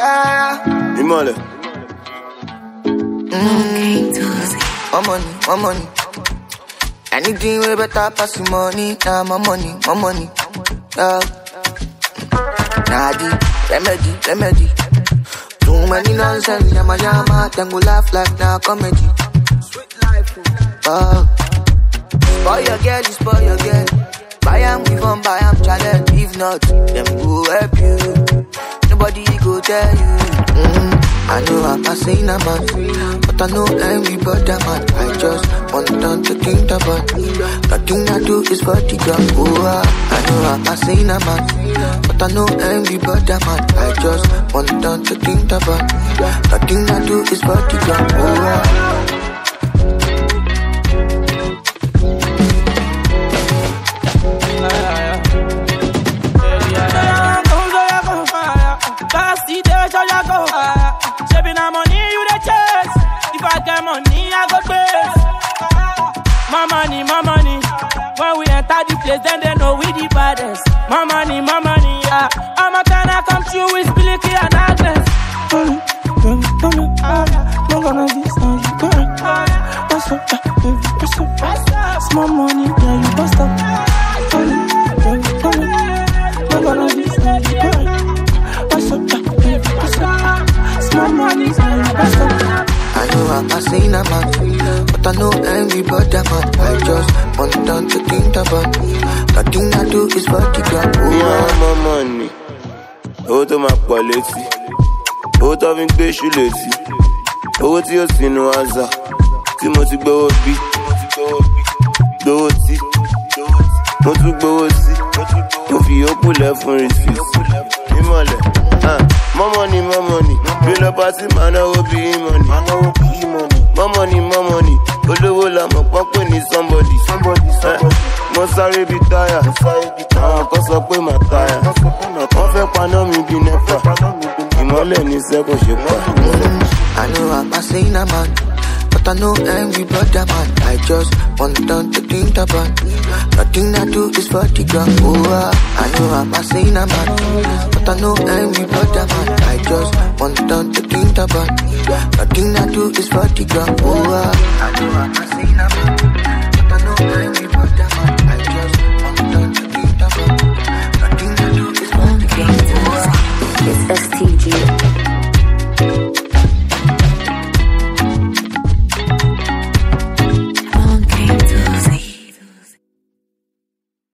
Imole. My money. Anything way better pass the money. Nah, my money. Yeah. Nah, the remedy. Too many nonsense, yama, then go laugh like nah comedy. Sweet life. Spoil your girl. Buy am give on, buy am challenge. If not, them go help you. Nobody go tell you. I know I'm passing a man, but I know everybody man. I just want them to think about. Nothing I do is for the girl. Oh, I know I'm passing a man, but I know everybody man. I just want them to think about. Nothing I do is for the girl. Oh, money, I go base. My money. When we enter the place, then they know we the baddest. My money, yeah. I'm a kinda come through with Billy and Agnes. I'm gonna be some girl. What's up, baby? What's up? Small money, yeah, you bust up. I'm gonna be some girl. What's up, baby? What's up? Small money, yeah, you bust up. I know I'm passing a man, but I know everybody man. I just want them to think about. Nothing I do is for the girl. Oh, my money. Owó tó máa pọ̀ létí. Owó tó fi ń gbé ṣú létí. Owó tí yóò sínú àzà. Tí mo ti gbówó bí. Gbówó tí. Mo tún gbówó sí. Mo fi yókù lẹ̀ fún receipt. Ìmọ̀lẹ̀. More money. Build up a team, I know be money. More money. Olówó la mọ̀ pọ́pẹ́ ní somebody. Mo sáré bí táyà. Àwọn kan sọ pé màá táyà. Wọ́n fẹ́ paná mi bí nẹ́pà. Ìmọ́lẹ̀ ní sẹ́kùn ṣe pa. I know I'm passing a man, but I know everybody man. I just want them to think about. Nothing I do is for the girl. Oh, I know I'm passing a man, but I know everybody man. I just want them to think about. Nothing I do is for the girl. Oh, I know I'm passing a man.